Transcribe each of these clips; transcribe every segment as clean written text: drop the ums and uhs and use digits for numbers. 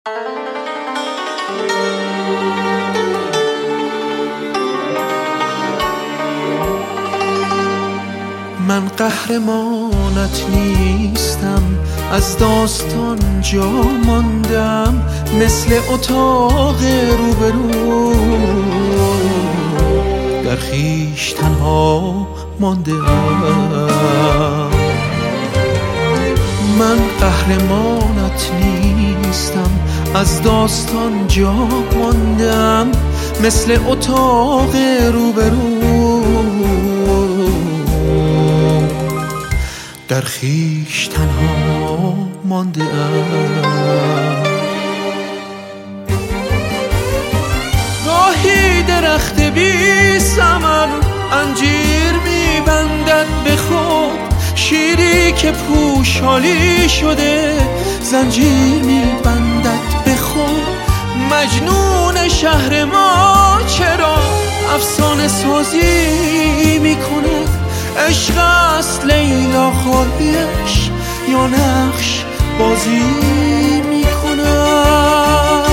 من قهرمانت نیستم، از داستان جا ماندم، مثل اتاق روبرو در خویش تنها مانده ام. من قهرمانت نیستم، از داستان جا ماندم، مثل اتاق روبرو در خویش تنها مانده ام. گاهی درخت بی ثمر انجیر میبندد به خود، شیری که پوشالی شده زنجیر میبندد به خود. مجنون شهر ما چرا افسانه سازی میکند؟ عشق است لیلا خواهیش یا نقش بازی میکند؟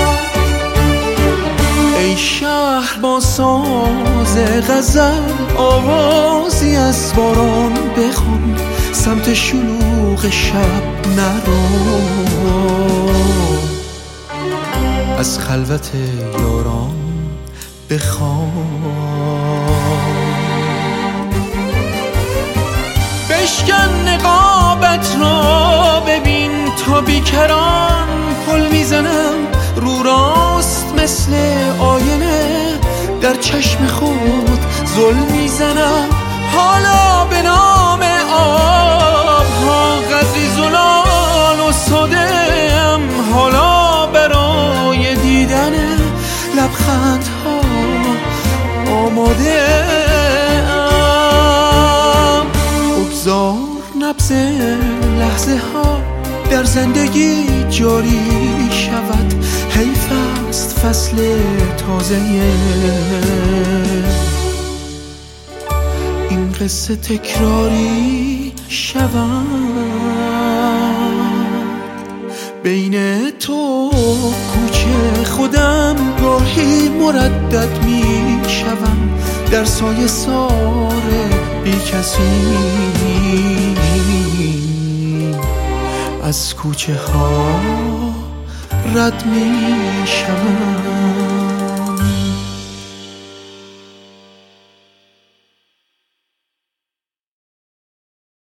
ای شهر با ساز غزل آوازی از باران بخوان، سمت شلوغ شب نرو، از خلوت یاران بخوان. بشکن نقابت را ببین تا بیکران پل میزنم، رو راست مثل آینه در چشم خود ظلم میزنم. حالا به نام آبها قدری زلال و ساده‌ام، حالا برای دیدن لبخندها آماده ام. بگذار نبض لحظه ها در زندگی جاری شود، حیف است فصل تازه این قصه تکراری شود. بین تو کوچه خودم گاهی مردد می شوم، در سایه سار بی کسی از کوچه ها رد می شوم.